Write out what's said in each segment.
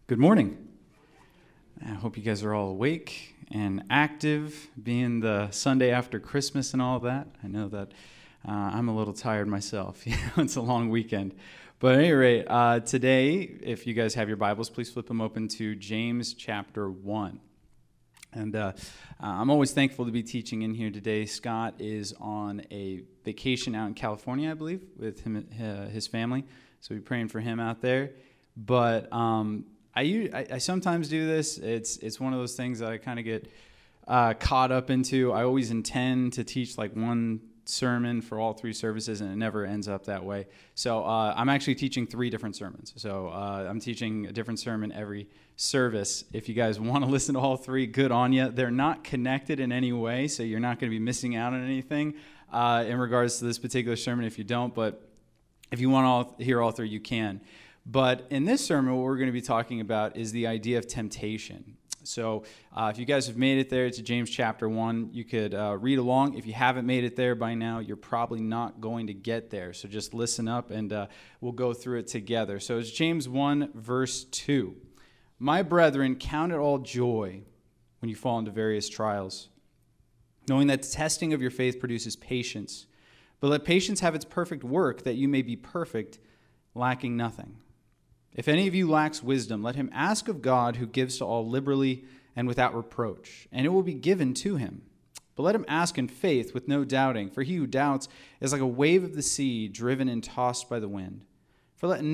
Good morning. I hope you guys are all awake and active, being the Sunday after Christmas and all that. I know that I'm a little tired myself. It's a long weekend. But at any rate, today, if you guys have your Bibles, please flip them open to James chapter 1. And I'm always thankful to be teaching in here today. Scott is on a vacation out in California, I believe, with his family. So we're praying for him out there. But I sometimes do this. It's one of those things that I kind of get caught up into. I always intend to teach like one sermon for all three services, and it never ends up that way. So I'm actually teaching 3 different sermons. So I'm teaching a different sermon every service. If you guys want to listen to all 3, good on you. They're not connected in any way, so you're not going to be missing out on anything in regards to this particular sermon if you don't. But if you want to hear all 3, you can. But in this sermon, what we're going to be talking about is the idea of temptation. So if you guys have made it there to James chapter 1, you could read along. If you haven't made it there by now, you're probably not going to get there. So just listen up and we'll go through it together. So it's James 1, verse 2. My brethren, count it all joy when you fall into various trials, knowing that the testing of your faith produces patience. But let patience have its perfect work, that you may be perfect, lacking nothing. If any of you lacks wisdom, let him ask of God, who gives to all liberally and without reproach, and it will be given to him. But let him ask in faith with no doubting, for he who doubts is like a wave of the sea driven and tossed by the wind. For let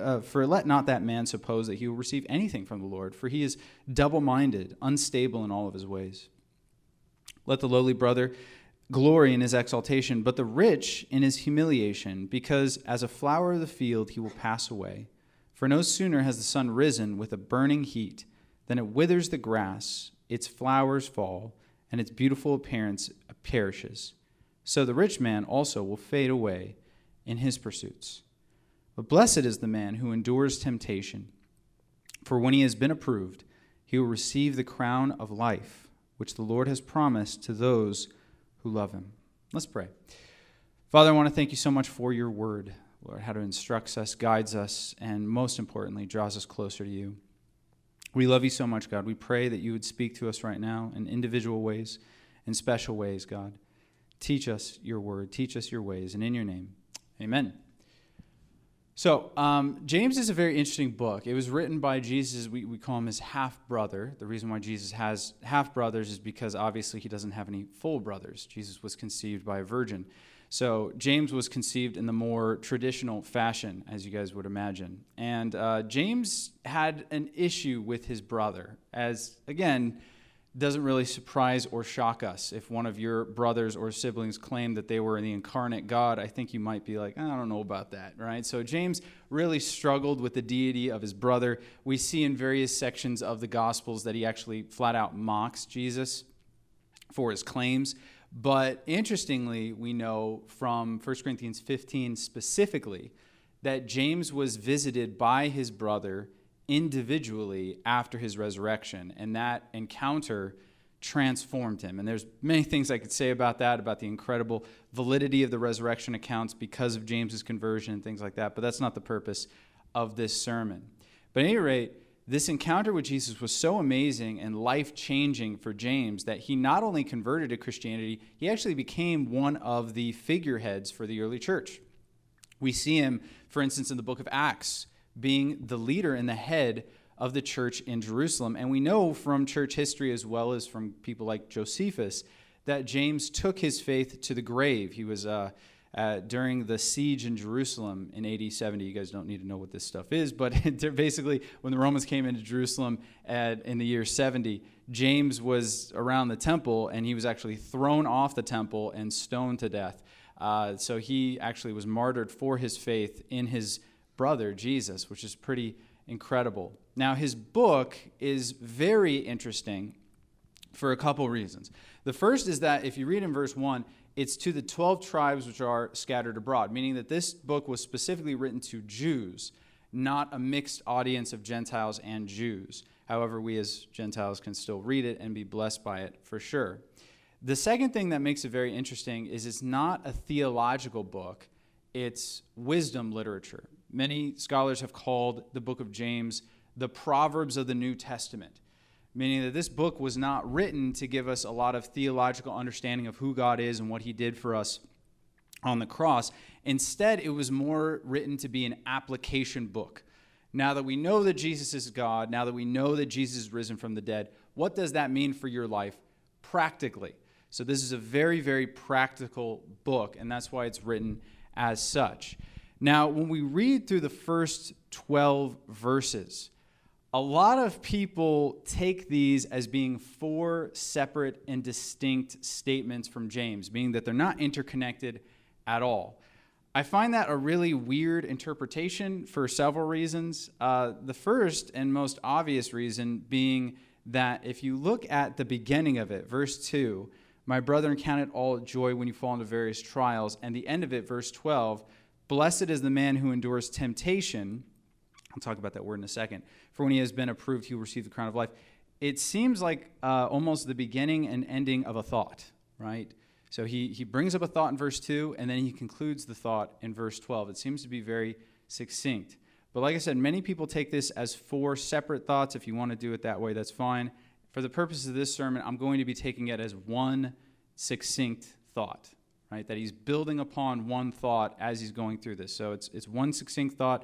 not that man suppose that he will receive anything from the Lord, for he is double-minded, unstable in all of his ways. Let the lowly brother glory in his exaltation, but the rich in his humiliation, because as a flower of the field he will pass away. For no sooner has the sun risen with a burning heat than it withers the grass, its flowers fall, and its beautiful appearance perishes. So the rich man also will fade away in his pursuits. But blessed is the man who endures temptation, for when he has been approved, he will receive the crown of life, which the Lord has promised to those who love him. Let's pray. Father, I want to thank you so much for your word. Lord, how it instructs us, guides us, and most importantly, draws us closer to you. We love you so much, God. We pray that you would speak to us right now in individual ways, in special ways, God. Teach us your word. Teach us your ways. And in your name, amen. So, James is a very interesting book. It was written by Jesus. We call him his half-brother. The reason why Jesus has half-brothers is because obviously he doesn't have any full brothers. Jesus was conceived by a virgin. So James was conceived in the more traditional fashion, as you guys would imagine. And James had an issue with his brother, as, again, doesn't really surprise or shock us. If one of your brothers or siblings claimed that they were the incarnate God, I think you might be like, I don't know about that, right? So James really struggled with the deity of his brother. We see in various sections of the Gospels that he actually flat out mocks Jesus for his claims. But interestingly, we know from 1 Corinthians 15 specifically that James was visited by his brother individually after his resurrection, and that encounter transformed him. And there's many things I could say about that, about the incredible validity of the resurrection accounts because of James's conversion and things like that, but that's not the purpose of this sermon. But at any rate, this encounter with Jesus was so amazing and life-changing for James that he not only converted to Christianity, he actually became one of the figureheads for the early church. We see him, for instance, in the book of Acts, being the leader and the head of the church in Jerusalem. And we know from church history as well as from people like Josephus that James took his faith to the grave. He was during the siege in Jerusalem in AD 70. You guys don't need to know what this stuff is, but basically when the Romans came into Jerusalem in the year 70, James was around the temple, and he was actually thrown off the temple and stoned to death. So he actually was martyred for his faith in his brother, Jesus, which is pretty incredible. Now, his book is very interesting for a couple reasons. The first is that if you read in verse 1, it's to the 12 tribes which are scattered abroad, meaning that this book was specifically written to Jews, not a mixed audience of Gentiles and Jews. However, we as Gentiles can still read it and be blessed by it for sure. The second thing that makes it very interesting is it's not a theological book, it's wisdom literature. Many scholars have called the book of James the Proverbs of the New Testament, meaning that this book was not written to give us a lot of theological understanding of who God is and what he did for us on the cross. Instead, it was more written to be an application book. Now that we know that Jesus is God, now that we know that Jesus is risen from the dead, what does that mean for your life practically? So this is a very, very practical book, and that's why it's written as such. Now, when we read through the first 12 verses, a lot of people take these as being 4 separate and distinct statements from James, meaning that they're not interconnected at all. I find that a really weird interpretation for several reasons. The first and most obvious reason being that if you look at the beginning of it, verse 2, my brethren, count it all joy when you fall into various trials, and the end of it, verse 12, blessed is the man who endures temptation. I'll talk about that word in a second. For when he has been approved, he will receive the crown of life. It seems like almost the beginning and ending of a thought, right? So he brings up a thought in verse 2, and then he concludes the thought in verse 12. It seems to be very succinct. But like I said, many people take this as 4 separate thoughts. If you want to do it that way, that's fine. For the purposes of this sermon, I'm going to be taking it as one succinct thought, right? That he's building upon one thought as he's going through this. So it's one succinct thought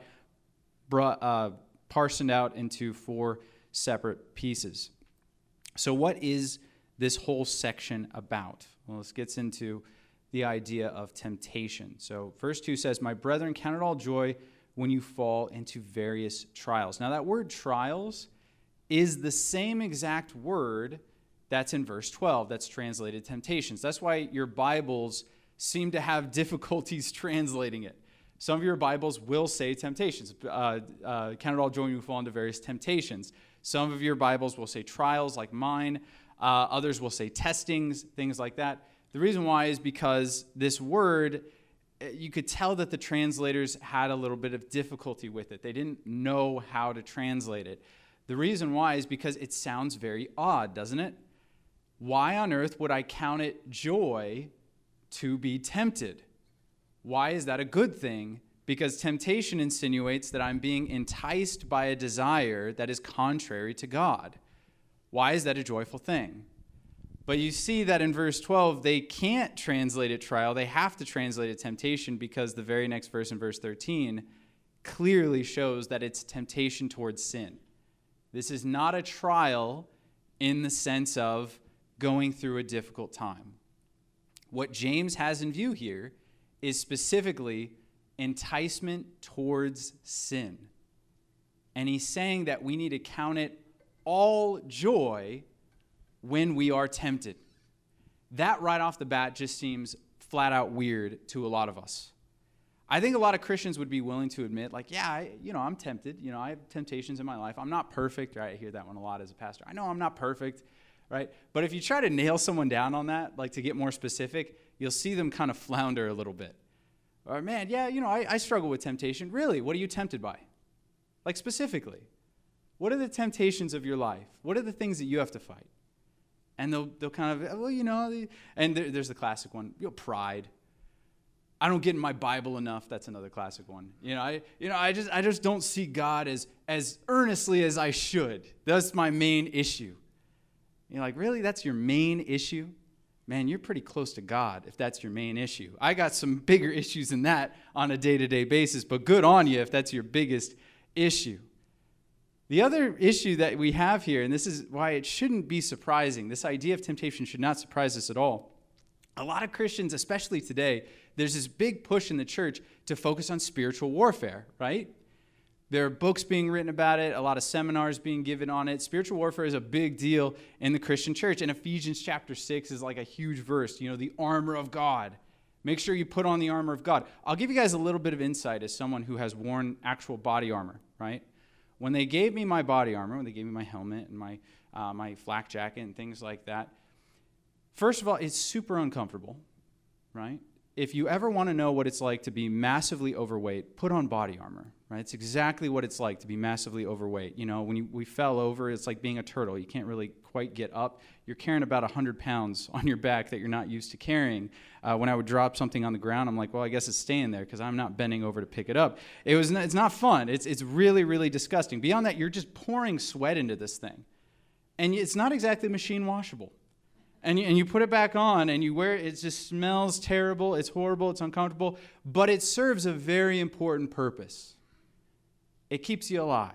parsoned out into 4 separate pieces. So what is this whole section about? Well, this gets into the idea of temptation. So verse 2 says, my brethren, count it all joy when you fall into various trials. Now that word trials is the same exact word that's in verse 12 that's translated temptations. That's why your Bibles seem to have difficulties translating it. Some of your Bibles will say temptations. Count it all joy when you fall into various temptations. Some of your Bibles will say trials, like mine. Others will say testings, things like that. The reason why is because this word, you could tell that the translators had a little bit of difficulty with it. They didn't know how to translate it. The reason why is because it sounds very odd, doesn't it? Why on earth would I count it joy to be tempted? Why is that a good thing? Because temptation insinuates that I'm being enticed by a desire that is contrary to God. Why is that a joyful thing? But you see that in verse 12, they can't translate it trial. They have to translate it temptation because the very next verse in verse 13 clearly shows that it's temptation towards sin. This is not a trial in the sense of going through a difficult time. What James has in view here is specifically enticement towards sin. And he's saying that we need to count it all joy when we are tempted. That right off the bat just seems flat out weird to a lot of us. I think a lot of Christians would be willing to admit, like, yeah, I'm tempted. I have temptations in my life. I'm not perfect, right? I hear that one a lot as a pastor. I know I'm not perfect, right? But if you try to nail someone down on that, like to get more specific, you'll see them kind of flounder a little bit. Or, man, yeah, I struggle with temptation. Really? What are you tempted by? Like specifically, what are the temptations of your life? What are the things that you have to fight? And they'll kind of, and there's the classic one, pride. I don't get in my Bible enough. That's another classic one. I just don't see God as earnestly as I should. That's my main issue. You're like, really? That's your main issue? Man, you're pretty close to God if that's your main issue. I got some bigger issues than that on a day-to-day basis, but good on you if that's your biggest issue. The other issue that we have here, and this is why it shouldn't be surprising, this idea of temptation should not surprise us at all. A lot of Christians, especially today, there's this big push in the church to focus on spiritual warfare, right? There are books being written about it, a lot of seminars being given on it. Spiritual warfare is a big deal in the Christian church, and Ephesians chapter 6 is like a huge verse, the armor of God. Make sure you put on the armor of God. I'll give you guys a little bit of insight as someone who has worn actual body armor, right? When they gave me my body armor, when they gave me my helmet and my flak jacket and things like that, first of all, it's super uncomfortable, right? if you ever want to know what it's like to be massively overweight, put on body armor, right? It's exactly what it's like to be massively overweight. You know, when we fell over, it's like being a turtle. You can't really quite get up. You're carrying about 100 pounds on your back that you're not used to carrying. When I would drop something on the ground, I'm like, well, I guess it's staying there because I'm not bending over to pick it up. It's not fun. It's really, really disgusting. Beyond that, you're just pouring sweat into this thing. And it's not exactly machine washable. And you put it back on and you wear it. It just smells terrible. It's horrible. It's uncomfortable. But it serves a very important purpose. It keeps you alive.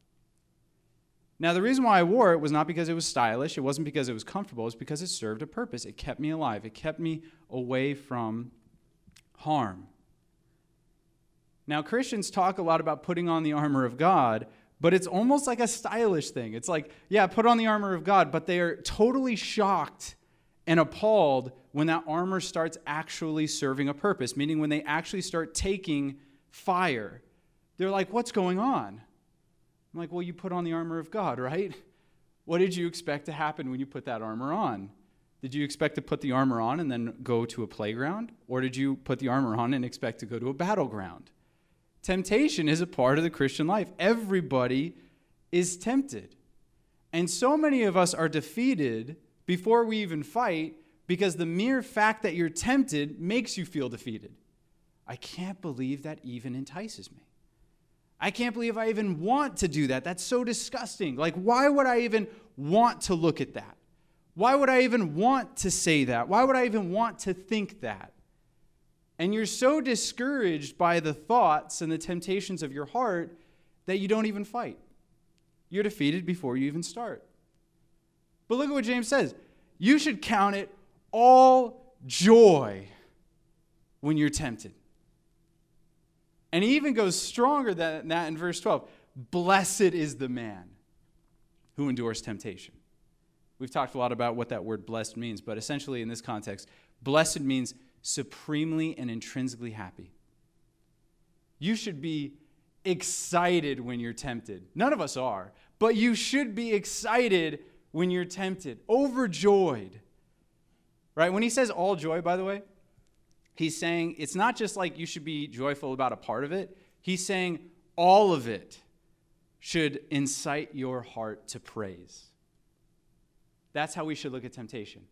Now, the reason why I wore it was not because it was stylish. It wasn't because it was comfortable. It was because it served a purpose. It kept me alive. It kept me away from harm. Now, Christians talk a lot about putting on the armor of God, but it's almost like a stylish thing. It's like, yeah, put on the armor of God, but they are totally shocked and appalled when that armor starts actually serving a purpose, meaning when they actually start taking fire. They're like, what's going on? I'm like, well, you put on the armor of God, right? What did you expect to happen when you put that armor on? Did you expect to put the armor on and then go to a playground? Or did you put the armor on and expect to go to a battleground? Temptation is a part of the Christian life. Everybody is tempted. And so many of us are defeated before we even fight because the mere fact that you're tempted makes you feel defeated. I can't believe that even entices me. I can't believe I even want to do that. That's so disgusting. Like, why would I even want to look at that? Why would I even want to say that? Why would I even want to think that? And you're so discouraged by the thoughts and the temptations of your heart that you don't even fight. You're defeated before you even start. But look at what James says. You should count it all joy when you're tempted. And he even goes stronger than that in verse 12. Blessed is the man who endures temptation. We've talked a lot about what that word blessed means, but essentially in this context, blessed means supremely and intrinsically happy. You should be excited when you're tempted. None of us are, but you should be excited when you're tempted, overjoyed. Right? When he says all joy, by the way, he's saying it's not just like you should be joyful about a part of it. He's saying all of it should incite your heart to praise. That's how we should look at temptation.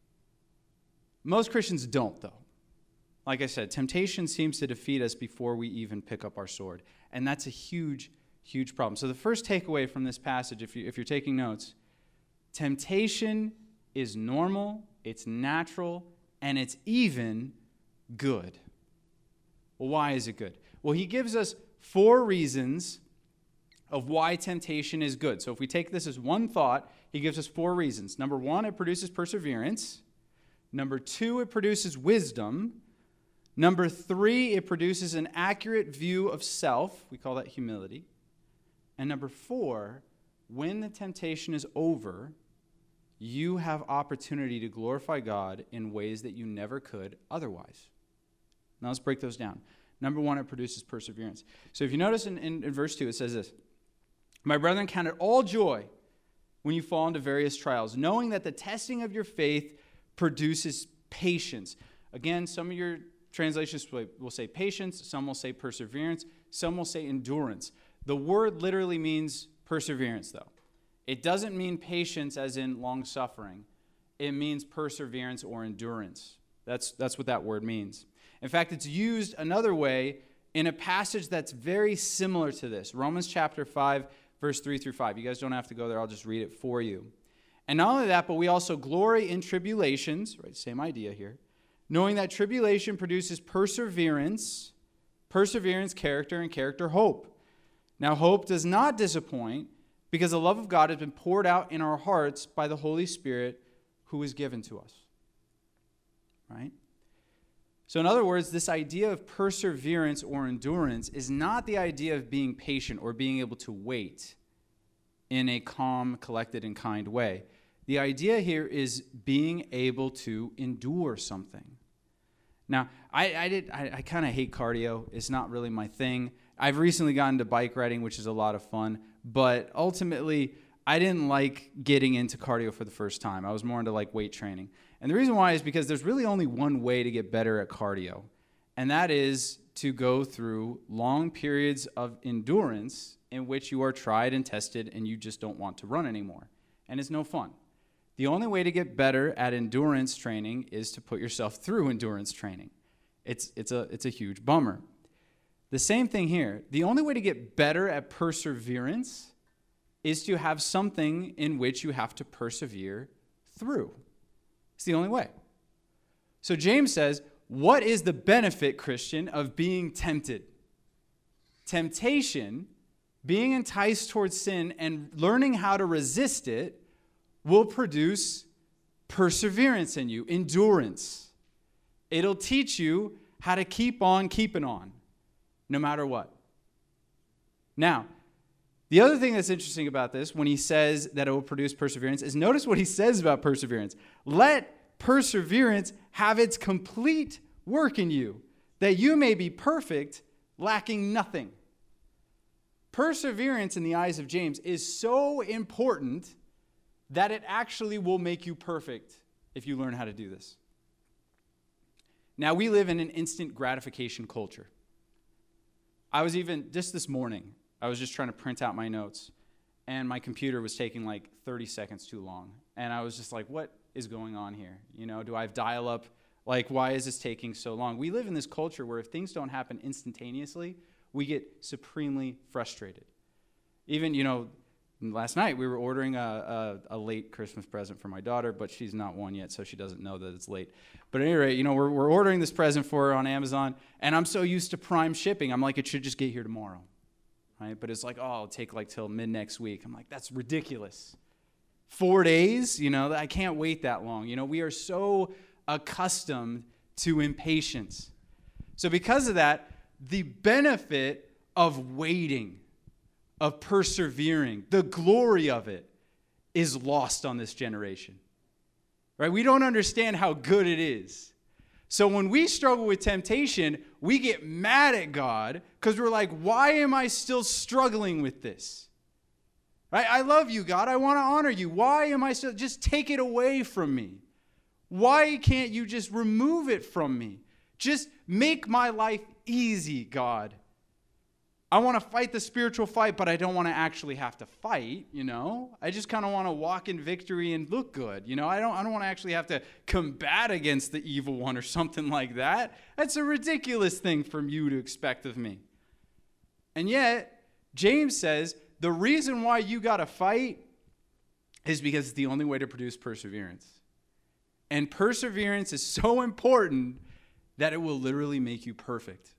Most Christians don't, though. Like I said, temptation seems to defeat us before we even pick up our sword. And that's a huge, huge problem. So the first takeaway from this passage, if you're taking notes, temptation is normal, it's natural, and it's even good. Well, why is it good? Well, he gives us 4 reasons of why temptation is good. So if we take this as one thought, he gives us 4 reasons. Number 1, it produces perseverance. Number 2, it produces wisdom. Number 3, it produces an accurate view of self. We call that humility. And number 4, when the temptation is over, you have opportunity to glorify God in ways that you never could otherwise. Now let's break those down. Number 1, it produces perseverance. So if you notice in verse 2, it says this: My brethren, count it all joy when you fall into various trials, knowing that the testing of your faith produces patience. Again, some of your translations will say patience, some will say perseverance, some will say endurance. The word literally means perseverance, though. It doesn't mean patience as in long suffering. It means perseverance or endurance. That's what that word means. In fact, it's used another way in a passage that's very similar to this. Romans chapter 5, verse 3 through 5. You guys don't have to go there. I'll just read it for you. And not only that, but we also glory in tribulations, right? Same idea here. Knowing that tribulation produces perseverance, perseverance, character, and character, hope. Now, hope does not disappoint because the love of God has been poured out in our hearts by the Holy Spirit who is given to us. Right? So in other words, this idea of perseverance or endurance is not the idea of being patient or being able to wait in a calm, collected, and kind way. The idea here is being able to endure something. Now, I kind of hate cardio. It's not really my thing. I've recently gotten into bike riding, which is a lot of fun, but ultimately, I didn't like getting into cardio for the first time. I was more into like weight training. And the reason why is because there's really only one way to get better at cardio, and that is to go through long periods of endurance in which you are tried and tested and you just don't want to run anymore. And it's no fun. The only way to get better at endurance training is to put yourself through endurance training. It's a huge bummer. The same thing here. The only way to get better at perseverance is to have something in which you have to persevere through. It's the only way. So James says, what is the benefit, Christian, of being tempted? Temptation, being enticed towards sin and learning how to resist it, will produce perseverance in you, endurance. It'll teach you how to keep on keeping on, no matter what. Now, the other thing that's interesting about this, when he says that it will produce perseverance, is notice what he says about perseverance. Let perseverance have its complete work in you, that you may be perfect, lacking nothing. Perseverance in the eyes of James is so important that it actually will make you perfect if you learn how to do this. Now, we live in an instant gratification culture. Just this morning, I was just trying to print out my notes, and my computer was taking like 30 seconds too long. And I was just like, what is going on here? Do I have dial-up? Like, why is this taking so long? We live in this culture where if things don't happen instantaneously, we get supremely frustrated. Even, last night we were ordering a late Christmas present for my daughter, but she's not one yet, so she doesn't know that it's late. But at any rate, we're ordering this present for her on Amazon, and I'm so used to Prime shipping. I'm like, it should just get here tomorrow. Right? But it's like, it'll take till mid next week. I'm like, that's ridiculous. 4 days, I can't wait that long. We are so accustomed to impatience. So because of that, the benefit of waiting, of persevering, the glory of it is lost on this generation. Right? We don't understand how good it is. So when we struggle with temptation, we get mad at God because we're like, why am I still struggling with this? Right? I love you, God. I want to honor you. Why am I still? Just take it away from me. Why can't you just remove it from me? Just make my life easy, God. I want to fight the spiritual fight, but I don't want to actually have to fight, I just kind of want to walk in victory and look good, I don't want to actually have to combat against the evil one or something like that. That's a ridiculous thing from you to expect of me. And yet, James says, the reason why you got to fight is because it's the only way to produce perseverance. And perseverance is so important that it will literally make you perfect.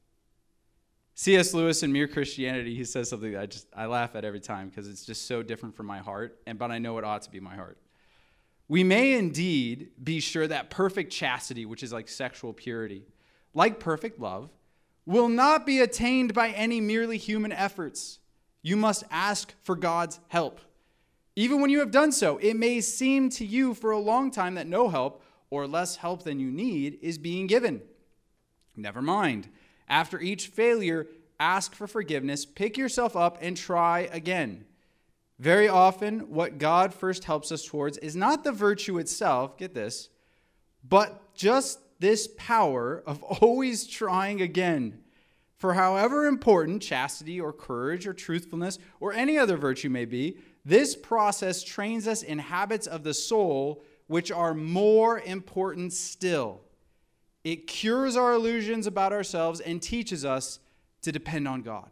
C.S. Lewis in Mere Christianity, he says something that I laugh at every time because it's just so different from my heart, but I know it ought to be my heart. We may indeed be sure that perfect chastity, which is like sexual purity, like perfect love, will not be attained by any merely human efforts. You must ask for God's help. Even when you have done so, it may seem to you for a long time that no help, or less help than you need, is being given. Never mind. After each failure, ask for forgiveness, pick yourself up, and try again. Very often, what God first helps us towards is not the virtue itself, get this, but just this power of always trying again. For however important chastity or courage or truthfulness or any other virtue may be, this process trains us in habits of the soul which are more important still. It cures our illusions about ourselves and teaches us to depend on God.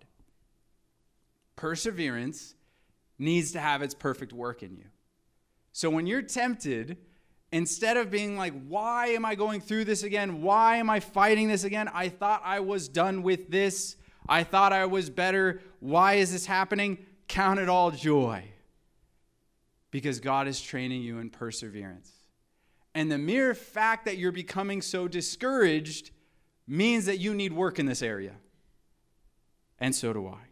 Perseverance needs to have its perfect work in you. So when you're tempted, instead of being like, why am I going through this again? Why am I fighting this again? I thought I was done with this. I thought I was better. Why is this happening? Count it all joy. Because God is training you in perseverance. And the mere fact that you're becoming so discouraged means that you need work in this area. And so do I.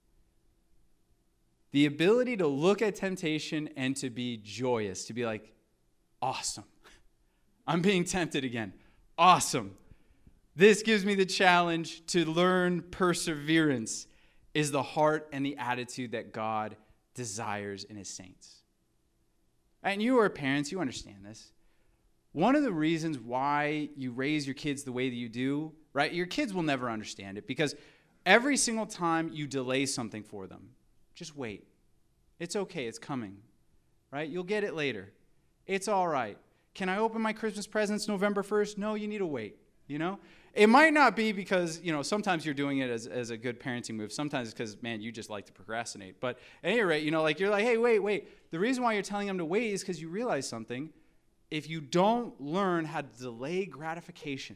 The ability to look at temptation and to be joyous, to be like, awesome. I'm being tempted again. Awesome. This gives me the challenge to learn perseverance is the heart and the attitude that God desires in his saints. And you are parents, you understand this. One of the reasons why you raise your kids the way that you do, right? Your kids will never understand it because every single time you delay something for them, just wait. It's okay. It's coming, right? You'll get it later. It's all right. Can I open my Christmas presents November 1st? No, you need to wait, It might not be because, sometimes you're doing it as a good parenting move. Sometimes it's because, man, you just like to procrastinate. But at any rate, you're like, hey, wait. The reason why you're telling them to wait is because you realize something. If you don't learn how to delay gratification,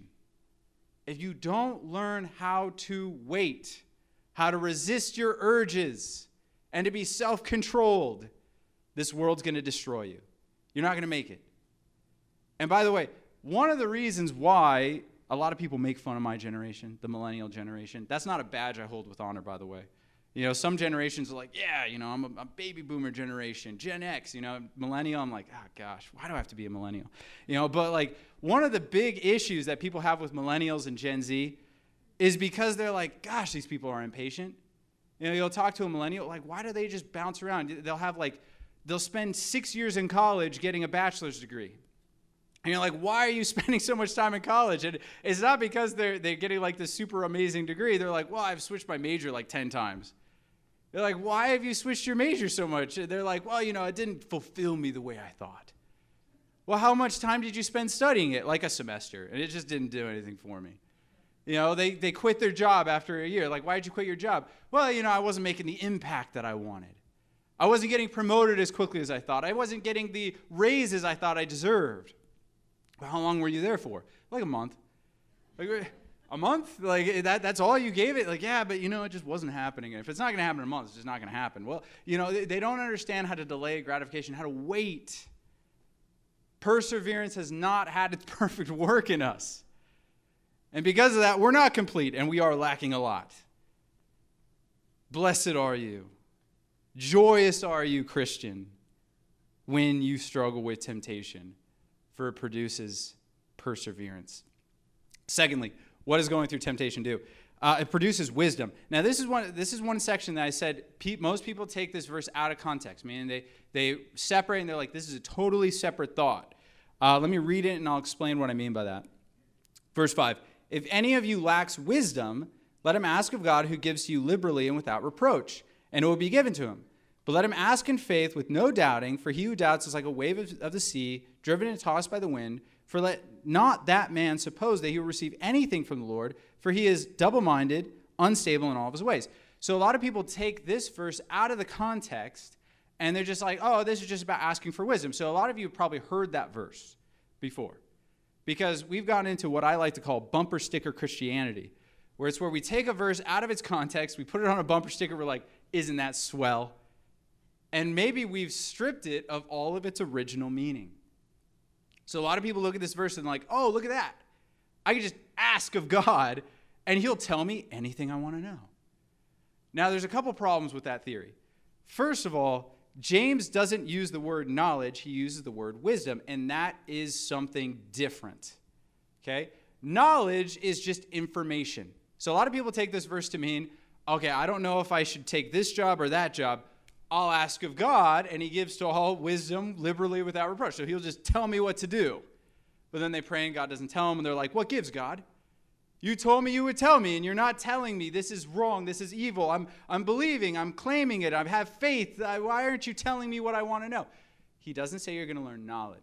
if you don't learn how to wait, how to resist your urges, and to be self-controlled, this world's going to destroy you. You're not going to make it. And by the way, one of the reasons why a lot of people make fun of my generation, the millennial generation, that's not a badge I hold with honor, by the way. Some generations are like, yeah, I'm a baby boomer generation, Gen X, millennial. I'm like, oh gosh, why do I have to be a millennial? But like one of the big issues that people have with millennials and Gen Z is because they're like, gosh, these people are impatient. You'll talk to a millennial, like, why do they just bounce around? They'll spend 6 years in college getting a bachelor's degree. And you're like, why are you spending so much time in college? And it's not because they're getting like this super amazing degree. They're like, well, I've switched my major like 10 times. They're like, why have you switched your major so much? They're like, well, it didn't fulfill me the way I thought. Well, how much time did you spend studying it? Like a semester. And it just didn't do anything for me. They quit their job after a year. Like, why did you quit your job? Well, I wasn't making the impact that I wanted. I wasn't getting promoted as quickly as I thought. I wasn't getting the raises I thought I deserved. Well, how long were you there for? Like a month. Like, a month? Like that's all you gave it? Like, yeah, but it just wasn't happening. And if it's not going to happen in a month, it's just not going to happen. Well, they don't understand how to delay gratification, how to wait. Perseverance has not had its perfect work in us. And because of that, we're not complete and we are lacking a lot. Blessed are you. Joyous are you, Christian, when you struggle with temptation, for it produces perseverance. Secondly, what does going through temptation do? It produces wisdom. Now, this is one section that I said most people take this verse out of context, meaning they separate and they're like, this is a totally separate thought. Let me read it and I'll explain what I mean by that. Verse 5, if any of you lacks wisdom, let him ask of God who gives to you liberally and without reproach, and it will be given to him. But let him ask in faith with no doubting, for he who doubts is like a wave of the sea, driven and tossed by the wind. For let not that man suppose that he will receive anything from the Lord, for he is double-minded, unstable in all of his ways. So a lot of people take this verse out of the context, and they're just like, oh, this is just about asking for wisdom. So a lot of you have probably heard that verse before, because we've gotten into what I like to call bumper sticker Christianity, where it's where we take a verse out of its context, we put it on a bumper sticker, we're like, isn't that swell? And maybe we've stripped it of all of its original meaning. So a lot of people look at this verse and like, oh, look at that. I can just ask of God, and he'll tell me anything I want to know. Now, there's a couple problems with that theory. First of all, James doesn't use the word knowledge. He uses the word wisdom, and that is something different. Okay? Knowledge is just information. So a lot of people take this verse to mean, okay, I don't know if I should take this job or that job. I'll ask of God, and he gives to all wisdom liberally without reproach. So he'll just tell me what to do. But then they pray, and God doesn't tell them, and they're like, what gives, God? You told me you would tell me, and you're not telling me. This is wrong. This is evil. I'm believing. I'm claiming it. I have faith. Why aren't you telling me what I want to know? He doesn't say you're going to learn knowledge.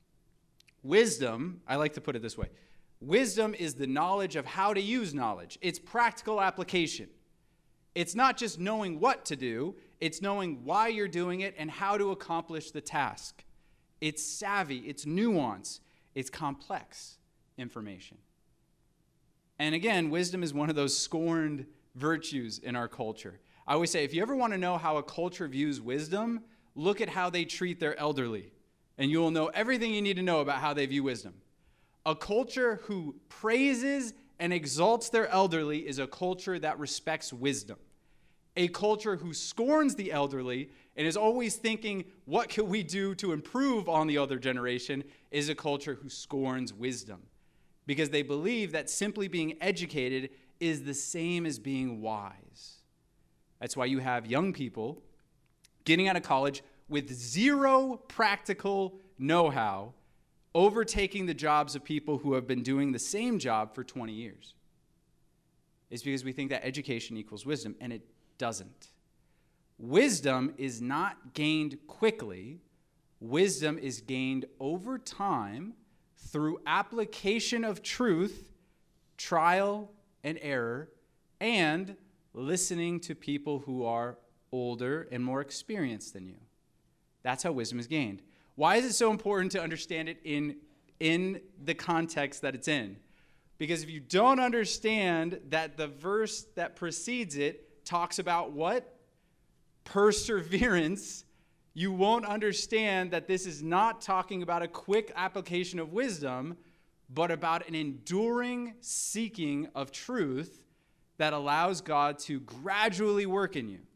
Wisdom, I like to put it this way. Wisdom is the knowledge of how to use knowledge. It's practical application. It's not just knowing what to do. It's knowing why you're doing it and how to accomplish the task. It's savvy. It's nuance. It's complex information. And again, wisdom is one of those scorned virtues in our culture. I always say, if you ever want to know how a culture views wisdom, look at how they treat their elderly, and you will know everything you need to know about how they view wisdom. A culture who praises and exalts their elderly is a culture that respects wisdom. A culture who scorns the elderly and is always thinking, what can we do to improve on the other generation, is a culture who scorns wisdom. Because they believe that simply being educated is the same as being wise. That's why you have young people getting out of college with zero practical know-how, overtaking the jobs of people who have been doing the same job for 20 years. It's because we think that education equals wisdom, and it doesn't. Wisdom is not gained quickly. Wisdom is gained over time through application of truth, trial and error, and listening to people who are older and more experienced than you. That's how wisdom is gained. Why is it so important to understand it in the context that it's in? Because if you don't understand that the verse that precedes it talks about what? Perseverance, you won't understand that this is not talking about a quick application of wisdom, but about an enduring seeking of truth that allows God to gradually work in you.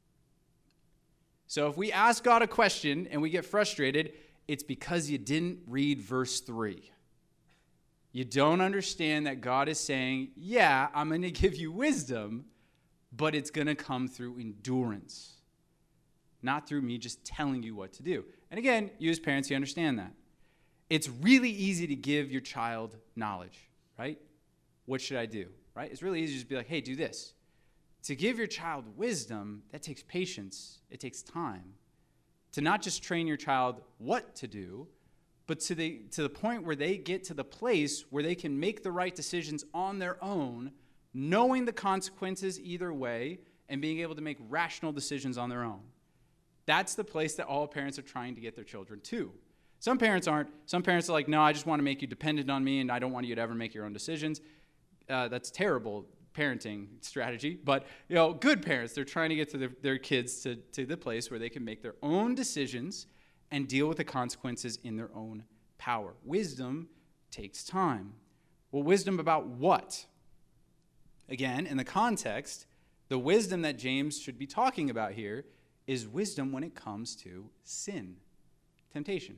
So if we ask God a question and we get frustrated, it's because you didn't read verse 3. You don't understand that God is saying, yeah, I'm going to give you wisdom, but it's going to come through endurance, not through me just telling you what to do. And again, you as parents, you understand that. It's really easy to give your child knowledge, right? What should I do, right? It's really easy to just be like, hey, do this. To give your child wisdom, that takes patience. It takes time. To not just train your child what to do, but to the point where they get to the place where they can make the right decisions on their own, knowing the consequences either way, and being able to make rational decisions on their own. That's the place that all parents are trying to get their children to. Some parents aren't. Some parents are like, no, I just want to make you dependent on me, and I don't want you to ever make your own decisions. That's terrible parenting strategy. But good parents, they're trying to get to their kids to the place where they can make their own decisions and deal with the consequences in their own power. Wisdom takes time. Well, wisdom about what? Again, in the context, the wisdom that James should be talking about here is wisdom when it comes to sin, temptation.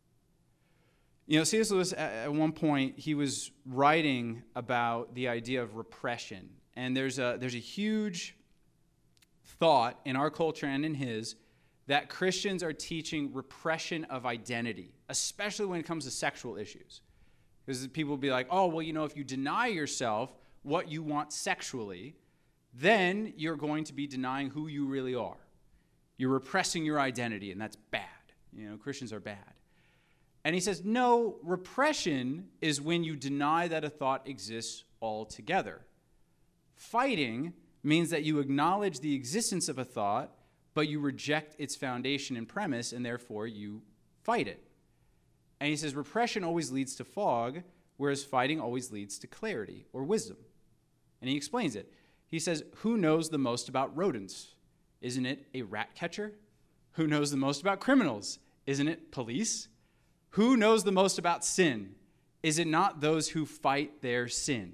C.S. Lewis, at one point, he was writing about the idea of repression. And there's a huge thought in our culture and in his that Christians are teaching repression of identity, especially when it comes to sexual issues. Because people will be like, oh, well, if you deny yourself what you want sexually, then you're going to be denying who you really are. You're repressing your identity, and that's bad. Christians are bad. And he says, no, repression is when you deny that a thought exists altogether. Fighting means that you acknowledge the existence of a thought, but you reject its foundation and premise, and therefore you fight it. And he says repression always leads to fog, whereas fighting always leads to clarity or wisdom. And he explains it. He says, who knows the most about rodents? Isn't it a rat catcher? Who knows the most about criminals? Isn't it police? Who knows the most about sin? Is it not those who fight their sin?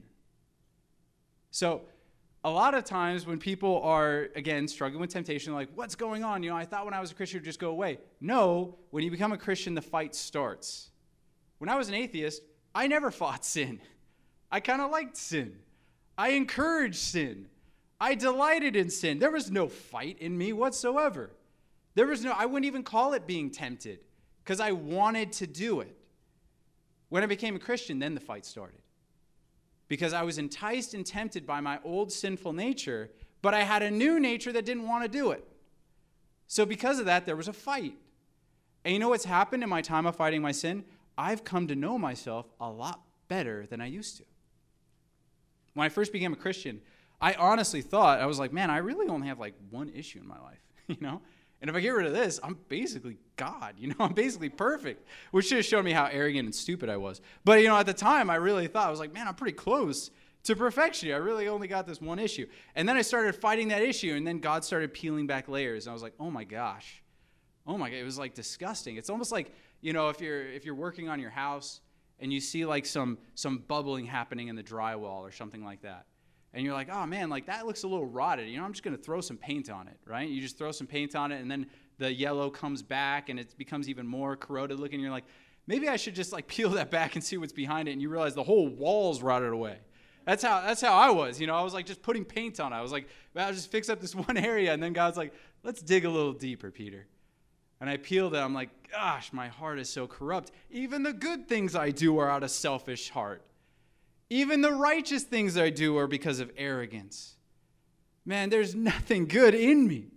So a lot of times when people are, again, struggling with temptation, like, what's going on? I thought when I was a Christian it would just go away. No, when you become a Christian, the fight starts. When I was an atheist, I never fought sin. I kind of liked sin. I encouraged sin. I delighted in sin. There was no fight in me whatsoever. I wouldn't even call it being tempted because I wanted to do it. When I became a Christian, then the fight started. Because I was enticed and tempted by my old sinful nature, but I had a new nature that didn't want to do it. So because of that, there was a fight. And you know what's happened in my time of fighting my sin? I've come to know myself a lot better than I used to. When I first became a Christian, I honestly thought, I was like, man, I really only have like one issue in my life, And if I get rid of this, I'm basically God, I'm basically perfect, which should have shown me how arrogant and stupid I was. But, at the time, I really thought, I was like, man, I'm pretty close to perfection. I really only got this one issue. And then I started fighting that issue, and then God started peeling back layers. And I was like, oh my gosh. It was like disgusting. It's almost like, if you're working on your house and you see like some bubbling happening in the drywall or something like that. And you're like, oh man, like that looks a little rotted. I'm just going to throw some paint on it, right? You just throw some paint on it, and then the yellow comes back, and it becomes even more corroded looking. You're like, maybe I should just like peel that back and see what's behind it. And you realize the whole wall's rotted away. That's how I was. I was like just putting paint on it. I was like, I'll just fix up this one area. And then God's like, let's dig a little deeper, Peter. And I peeled it. I'm like, gosh, my heart is so corrupt. Even the good things I do are out of selfish heart. Even the righteous things I do are because of arrogance. Man, there's nothing good in me.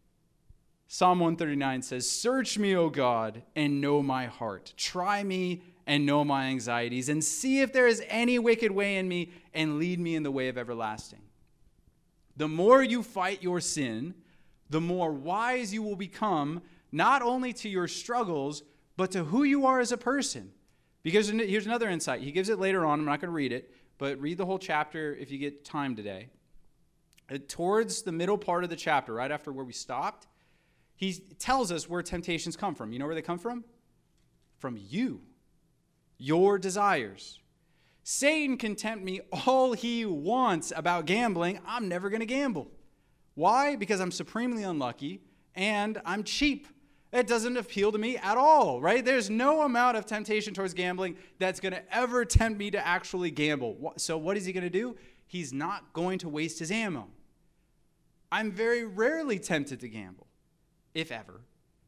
Psalm 139 says, search me, O God, and know my heart. Try me and know my anxieties, and see if there is any wicked way in me, and lead me in the way of everlasting. The more you fight your sin, the more wise you will become, not only to your struggles, but to who you are as a person. Because here's another insight. He gives it later on. I'm not going to read it, but read the whole chapter if you get time today. Towards the middle part of the chapter, right after where we stopped, he tells us where temptations come from. You know where they come from? From you. Your desires. Satan can tempt me all he wants about gambling. I'm never going to gamble. Why? Because I'm supremely unlucky and I'm cheap. It doesn't appeal to me at all, right? There's no amount of temptation towards gambling that's going to ever tempt me to actually gamble. So what is he going to do? He's not going to waste his ammo. I'm very rarely tempted to gamble, if ever.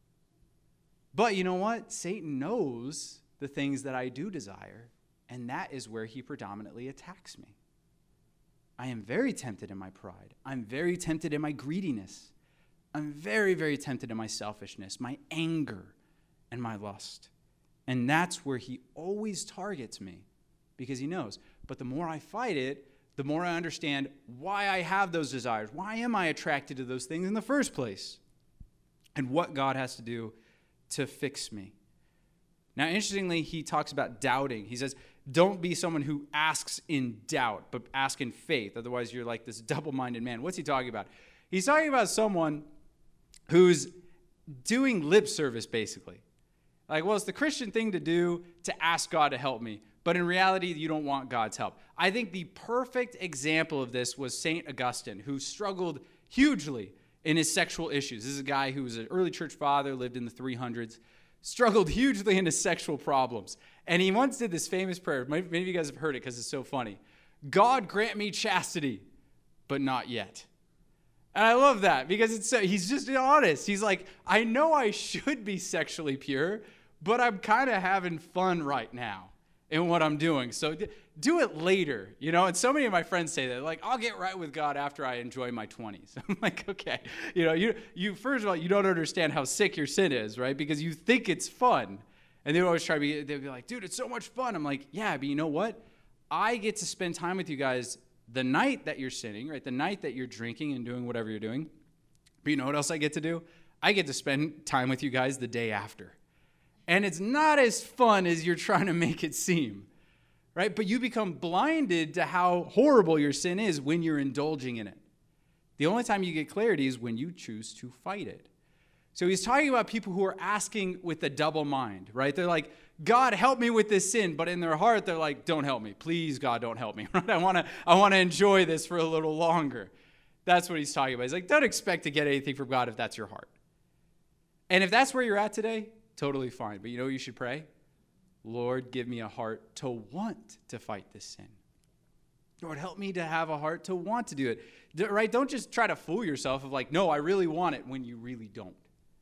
But you know what? Satan knows the things that I do desire, and that is where he predominantly attacks me. I am very tempted in my pride. I'm very tempted in my greediness. I'm very, very tempted in my selfishness, my anger, and my lust. And that's where he always targets me because he knows. But the more I fight it, the more I understand why I have those desires. Why am I attracted to those things in the first place? And what God has to do to fix me. Now, interestingly, he talks about doubting. He says, don't be someone who asks in doubt, but ask in faith. Otherwise, you're like this double-minded man. What's he talking about? He's talking about someone who's doing lip service, basically. Like, well, it's the Christian thing to do to ask God to help me. But in reality, you don't want God's help. I think the perfect example of this was St. Augustine, who struggled hugely in his sexual issues. This is a guy who was an early church father, lived in the 300s, struggled hugely in his sexual problems. And he once did this famous prayer. Many of you guys have heard it because it's so funny. God grant me chastity, but not yet. And I love that because he's just honest. He's like, I know I should be sexually pure, but I'm kind of having fun right now in what I'm doing. So do it later, you know? And so many of my friends say that, like, I'll get right with God after I enjoy my 20s. I'm like, okay. You know, you first of all, you don't understand how sick your sin is, right? Because you think it's fun. And they would always they'd be like, dude, it's so much fun. I'm like, yeah, but you know what? I get to spend time with you guys the night that you're sinning, right? The night that you're drinking and doing whatever you're doing. But you know what else I get to do? I get to spend time with you guys the day after. And it's not as fun as you're trying to make it seem, right? But you become blinded to how horrible your sin is when you're indulging in it. The only time you get clarity is when you choose to fight it. So he's talking about people who are asking with a double mind, right? They're like, God, help me with this sin. But in their heart, they're like, don't help me. Please, God, don't help me. Right? I want to enjoy this for a little longer. That's what he's talking about. He's like, don't expect to get anything from God if that's your heart. And if that's where you're at today, totally fine. But you know what you should pray? Lord, give me a heart to want to fight this sin. Lord, help me to have a heart to want to do it. Right? Don't just try to fool yourself of like, no, I really want it when you really don't.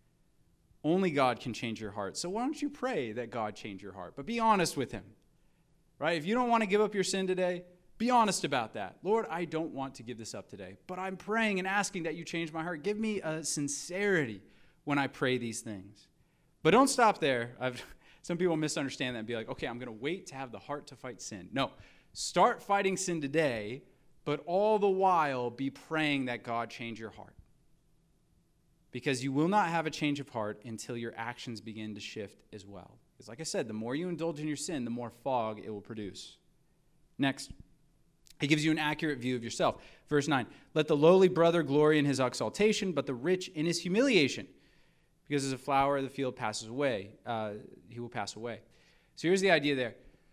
Only God can change your heart. So why don't you pray that God change your heart? But be honest with him. Right? If you don't want to give up your sin today, be honest about that. Lord, I don't want to give this up today, but I'm praying and asking that you change my heart. Give me a sincerity when I pray these things. But don't stop there. Some people misunderstand that and be like, okay, I'm going to wait to have the heart to fight sin. No, start fighting sin today, but all the while be praying that God change your heart. Because you will not have a change of heart until your actions begin to shift as well. Because like I said, the more you indulge in your sin, the more fog it will produce. Next, he gives you an accurate view of yourself. Verse 9, let the lowly brother glory in his exaltation, but the rich in his humiliation. Because as a flower of the field passes away, he will pass away. So here's the idea there.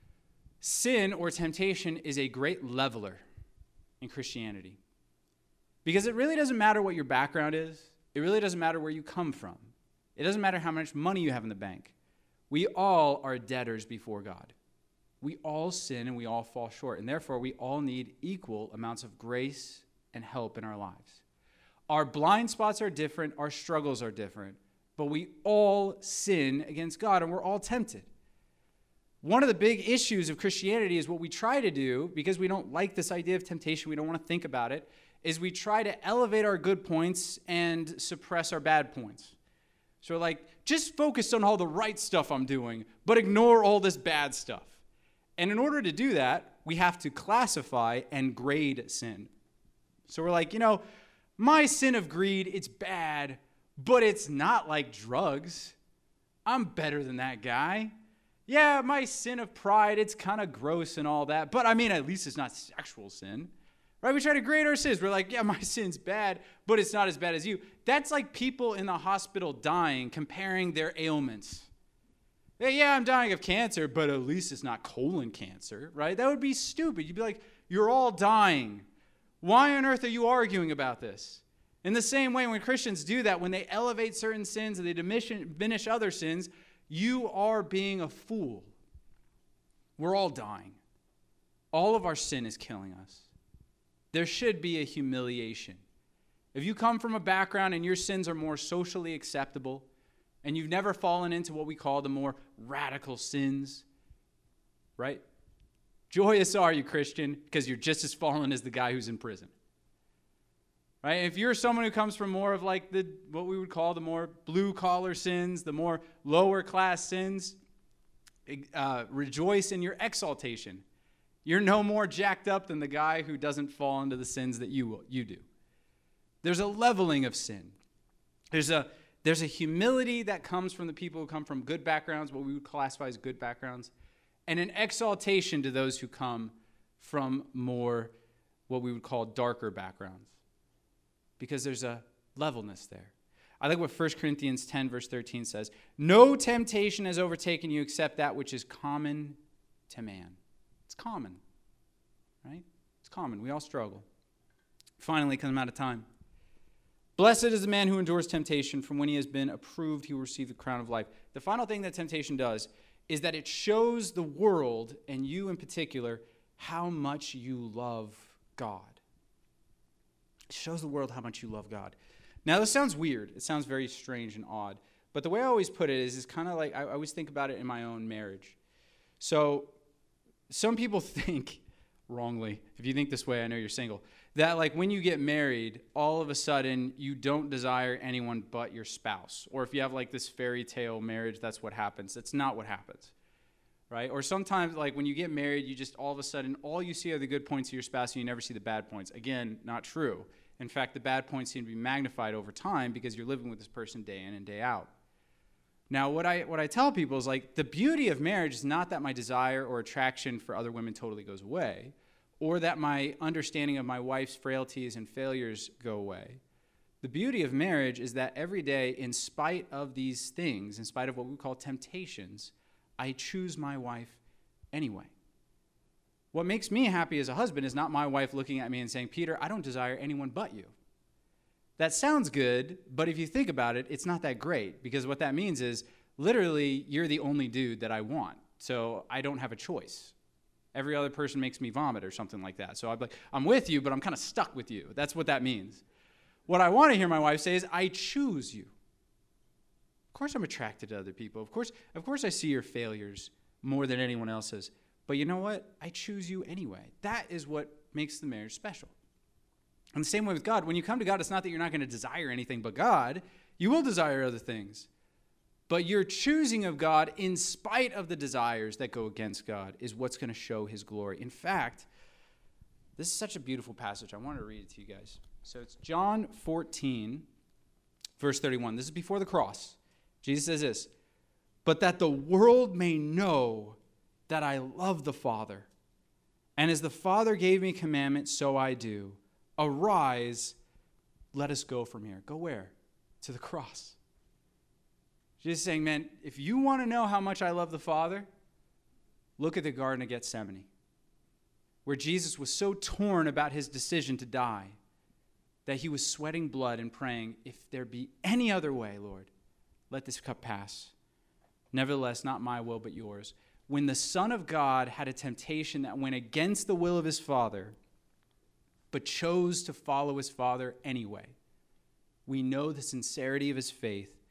Sin or temptation is a great leveler in Christianity. Because it really doesn't matter what your background is. It really doesn't matter where you come from. It doesn't matter how much money you have in the bank. We all are debtors before God. We all sin and we all fall short. And therefore, we all need equal amounts of grace and help in our lives. Our blind spots are different. Our struggles are different. but we all sin against God, and we're all tempted. One of the big issues of Christianity is what we try to do, because we don't like this idea of temptation, we don't want to think about it, is we try to elevate our good points and suppress our bad points. So like, just focus on all the right stuff I'm doing, but ignore all this bad stuff. And in order to do that, we have to classify and grade sin. So we're like, my sin of greed, it's bad, but it's not like drugs. I'm better than that guy. Yeah, my sin of pride, it's kind of gross and all that, but at least it's not sexual sin. Right? We try to grade our sins. We're like, yeah, my sin's bad, but it's not as bad as you. That's like people in the hospital dying, comparing their ailments. Yeah, I'm dying of cancer, but at least it's not colon cancer, right? That would be stupid. You'd be like, you're all dying. Why on earth are you arguing about this? In the same way, when Christians do that, when they elevate certain sins and they diminish other sins, you are being a fool. We're all dying. All of our sin is killing us. There should be a humiliation. If you come from a background and your sins are more socially acceptable, and you've never fallen into what we call the more radical sins, right? Joyous are you, Christian, because you're just as fallen as the guy who's in prison. Right? If you're someone who comes from more of like what we would call the more blue-collar sins, the more lower-class sins, rejoice in your exaltation. You're no more jacked up than the guy who doesn't fall into the sins that you do. There's a leveling of sin. There's a humility that comes from the people who come from good backgrounds, what we would classify as good backgrounds, and an exaltation to those who come from more what we would call darker backgrounds. Because there's a levelness there. I like what 1 Corinthians 10, verse 13 says. No temptation has overtaken you except that which is common to man. It's common, right? It's common. We all struggle. Finally, because I'm out of time. Blessed is the man who endures temptation, from when he has been approved, he will receive the crown of life. The final thing that temptation does is that it shows the world, and you in particular, how much you love God. It shows the world how much you love God. Now, this sounds weird. It sounds very strange and odd. But the way I always put it is kind of like, I always think about it in my own marriage. So some people think, wrongly, if you think this way, I know you're single, that like when you get married, all of a sudden you don't desire anyone but your spouse. Or if you have like this fairy tale marriage, that's what happens. That's not what happens, right? Or sometimes like when you get married, you just all of a sudden, all you see are the good points of your spouse and you never see the bad points. Again, not true. In fact, the bad points seem to be magnified over time because you're living with this person day in and day out. Now, what I tell people is like the beauty of marriage is not that my desire or attraction for other women totally goes away, or that my understanding of my wife's frailties and failures go away. The beauty of marriage is that every day, in spite of these things, in spite of what we call temptations, I choose my wife anyway. What makes me happy as a husband is not my wife looking at me and saying, Peter, I don't desire anyone but you. That sounds good, but if you think about it, it's not that great, because what that means is literally you're the only dude that I want, so I don't have a choice. Every other person makes me vomit or something like that. So I'm with you, but I'm kind of stuck with you. That's what that means. What I want to hear my wife say is, I choose you. Of course I'm attracted to other people. Of course I see your failures more than anyone else's. But you know what? I choose you anyway. That is what makes the marriage special. And the same way with God. When you come to God, it's not that you're not going to desire anything but God. You will desire other things. But your choosing of God in spite of the desires that go against God is what's going to show his glory. In fact, this is such a beautiful passage. I want to read it to you guys. So it's John 14, verse 31. This is before the cross. Jesus says this, but that the world may know that I love the Father. And as the Father gave me commandment, so I do. Arise, let us go from here. Go where? To the cross. Jesus saying, man, if you want to know how much I love the Father, look at the Garden of Gethsemane, where Jesus was so torn about his decision to die that he was sweating blood and praying, if there be any other way, Lord, let this cup pass. Nevertheless, not my will, but yours. When the Son of God had a temptation that went against the will of his Father, but chose to follow his Father anyway, we know the sincerity of his faith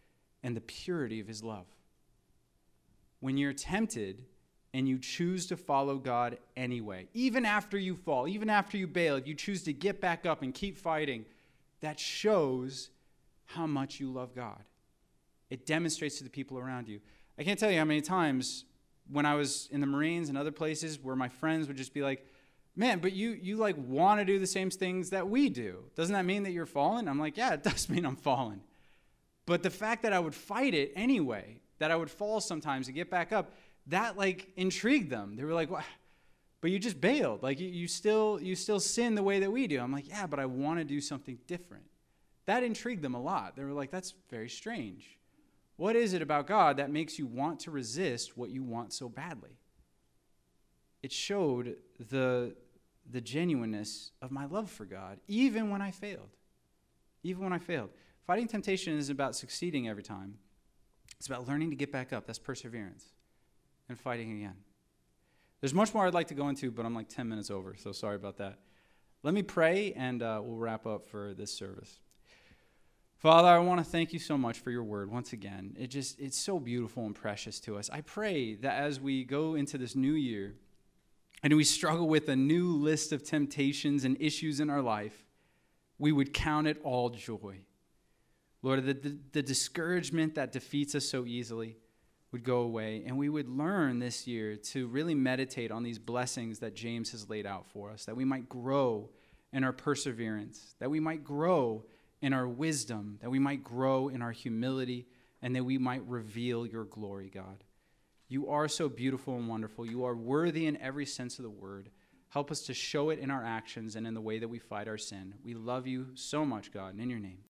and the purity of his love. When you're tempted and you choose to follow God anyway, even after you fall, even after you bail, if you choose to get back up and keep fighting, that shows how much you love God. It demonstrates to the people around you. I can't tell you how many times when I was in the Marines and other places where my friends would just be like, man, but you like want to do the same things that we do. Doesn't that mean that you're fallen? I'm like, yeah, it does mean I'm fallen. But the fact that I would fight it anyway, that I would fall sometimes and get back up, that like intrigued them. They were like, what? But you just bailed. Like you still sin the way that we do. I'm like, yeah, but I want to do something different. That intrigued them a lot. They were like, that's very strange. What is it about God that makes you want to resist what you want so badly? It showed the genuineness of my love for God, even when I failed. Even when I failed. Fighting temptation isn't about succeeding every time. It's about learning to get back up. That's perseverance. And fighting again. There's much more I'd like to go into, but I'm like 10 minutes over, so sorry about that. Let me pray, and we'll wrap up for this service. Father, I want to thank you so much for your word once again. It's so beautiful and precious to us. I pray that as we go into this new year and we struggle with a new list of temptations and issues in our life, we would count it all joy. Lord, the discouragement that defeats us so easily would go away, and we would learn this year to really meditate on these blessings that James has laid out for us, that we might grow in our perseverance, that we might grow in our wisdom, that we might grow in our humility, and that we might reveal your glory, God. You are so beautiful and wonderful. You are worthy in every sense of the word. Help us to show it in our actions and in the way that we fight our sin. We love you so much, God, and in your name.